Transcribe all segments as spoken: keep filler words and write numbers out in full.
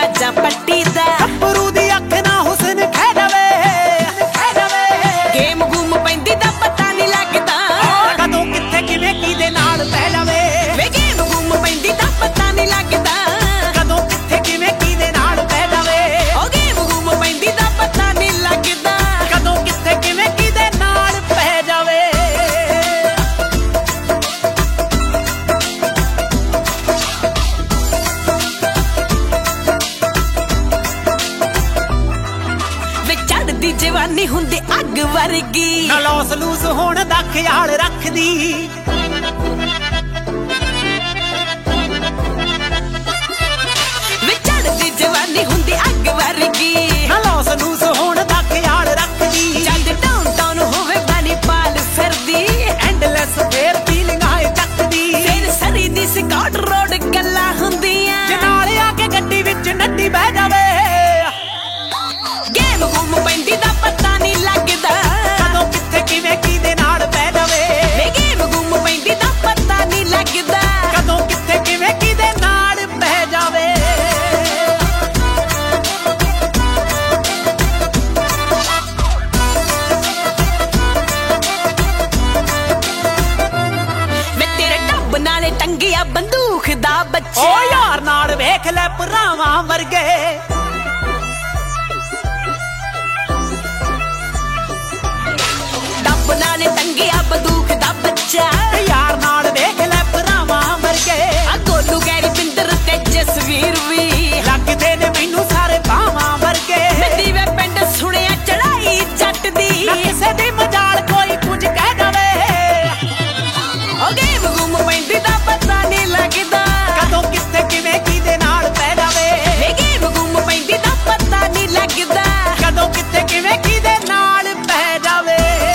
राजा पट्टी दा ਗੱਭਰੂ ਦੀ ਅੱਖ ਨਾ ਹੁਸਨ ਖਹਿ ਜਾਵੇ ਖਹਿ ਜਾਵੇ गेम गुम पैंदी दा पता नहीं लगदा ਕਦੋਂ ਕਿੱਥੇ ਕਿਵੇਂ ਕਿਹਦੇ ਨਾਲ ਪੈ ਜਾਵੇ वे गेम गुम पैंदी दा पता नहीं लगदा ਕਦੋਂ ਕਿੱਥੇ ਕਿਵੇਂ ਕਿਹਦੇ ਨਾਲ ਪੈ ਜਾਵੇ ओ गेम गुम पैंदी दा पता नहीं लगदा ਕਦੋਂ ਕਿੱਥੇ ਕਿਵੇਂ ਕਿਹਦੇ ਨਾਲ ਪੈ ਜਾਵੇ वे चढ़दी जवानी हुंदी अग वर्गी ਨਾ ਲੌਸ ਲੂਸ ਹੋਣ ਦਾ ਖਿਆਲ ਰੱਖਦੀ वे चढ़दी जवानी हुंदी अग वर्गी ਨਾ ਲੌਸ ਲੂਸ ਹੋਣ ਦਾ ਖਿਆਲ ਰੱਖਦੀ जद डाउन टाउन होवे बानी पाल फिरदी ਐਂਡਲੈਸ ਫੇਰ ਫੀਲਿੰਗਾਂ ਏ ਚੱਕਦੀ फिर सरी दी स्कॉट रोड गल्लां हुंदियां ਜੇ ਨਾਲ ਆ ਕੇ ਗੱਡੀ ਵਿੱਚ ਨੱਡੀ ਬਹਿ ਜਾਵੇ गेम गुम पैंदी दा पता नहीं लगदा ਕਦੋਂ ਕਿੱਥੇ ਕਿਵੇਂ ਕਿਹਦੇ ਨਾਲ ਪੈ ਜਾਵੇ वे गेम गुम पैंदी दा पता नहीं लगदा ਕਦੋਂ ਕਿੱਥੇ ਕਿਵੇਂ ਕਿਹਦੇ ਨਾਲ ਪੈ ਜਾਵੇ वे तेरे टब नाले टंगिया बंदूक दा बच्चा ਓ ਯਾਰ ਨਾਲ ਵੇਖ ਲੈ ਭਰਾਵਾਂ ਵਰਗੇ टब नाले टंगिया बंदूक दा बच्चा ਯਾਰ ਨਾਲ ਵੇਖ ਲੈ ਭਰਾਵਾਂ ਵਰਗੇ आ गोलू गैरी पिंदर ते जसवीर भी ਲੱਗਦੇ ਨੇ ਮੈਨੂੰ ਸਾਰੇ ਬਾਵਾਂ ਵਰਗੇ मैं दीवे पिंड सुनिया चढ़ाई जट दी ਨਾ ਕਿਸੇ ਦੀ ਮਜਾਲ ਕੋਈ ਕੁਝ ਕਹਿ ਜਾਵੇ ओ गेम गुम पैंदी दा पता नहीं लगदा ਕਦੋਂ ਕਿੱਥੇ ਕਿਵੇਂ ਕਿਹਦੇ ਨਾਲ ਪੈ ਜਾਵੇ वे गेम गुम पैंदी दा पता नहीं लगदा ਕਦੋਂ ਕਿੱਥੇ ਕਿਵੇਂ ਕਿਹਦੇ ਨਾਲ ਪੈ ਜਾਵੇ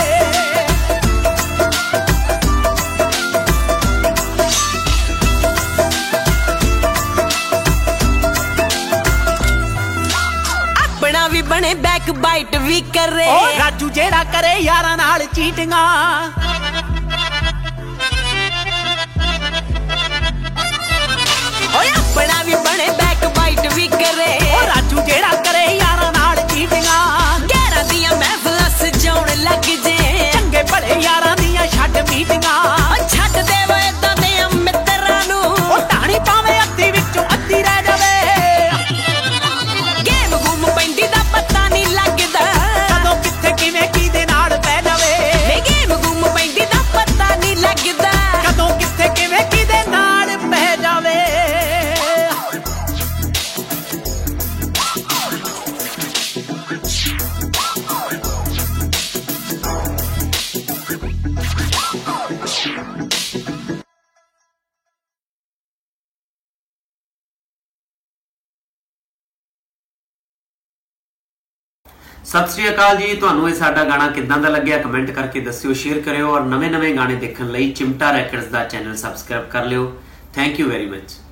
अपना भी बने बैक बाइट भी करे ਓ ਰਾਜੂ ਜਿਹੜਾ ਕਰੇ ਯਾਰਾਂ ਨਾਲ ਚੀਟਿੰਗਾਂ ओए अपना भी बने बैक बाइट भी करे ਓ ਰਾਜੂ ਜਿਹੜਾ ਕਰੇ ਯਾਰਾਂ ਨਾਲ ਚੀਟਿੰਗਾਂ गैरा दियां महफिलां सजाउण लग जे ਚੰਗੇ ਭਲੇ ਯਾਰਾਂ ਦੀਆਂ ਛੱਡ ਮੀਟਿੰਗਾਂ ओ छड्ड दे वे इदां दे मित्तरां नूं ਓ ਟਾਣੀ ਪਾਵੇਂ ਅੱਧੀ ਵਿੱਚੋਂ ਅੱਧੀ ਰਹਿ ਜਾਵੇ गेम गुम पैंदी दा पता नहीं लगदा ਕਦੋਂ ਕਿੱਥੇ ਕਿਵੇਂ ਕਿਹਦੇ ਨਾਲ ਪੈ ਜਾਵੇ वे गेम गुम पैंदी दा पता नहीं लगदा ਕਦੋਂ ਕਿੱਥੇ ਕਿਵੇਂ ਕਿਹਦੇ ਨਾਲ ਪੈ ਜਾਵੇ ਸਤਿ ਸ਼੍ਰੀ ਅਕਾਲ ਜੀ। ਤੁਹਾਨੂੰ ਇਹ ਸਾਡਾ ਗਾਣਾ ਕਿੱਦਾਂ ਦਾ ਲੱਗਿਆ ਕਮੈਂਟ ਕਰਕੇ ਦੱਸਿਓ, ਸ਼ੇਅਰ ਕਰਿਓ ਔਰ ਨਵੇਂ ਨਵੇਂ ਗਾਣੇ ਦੇਖਣ ਲਈ ਚਿਮਟਾ ਰੈਕਰਡਸ ਦਾ ਚੈਨਲ ਸਬਸਕ੍ਰਾਈਬ ਕਰ ਲਿਓ। Thank you very much.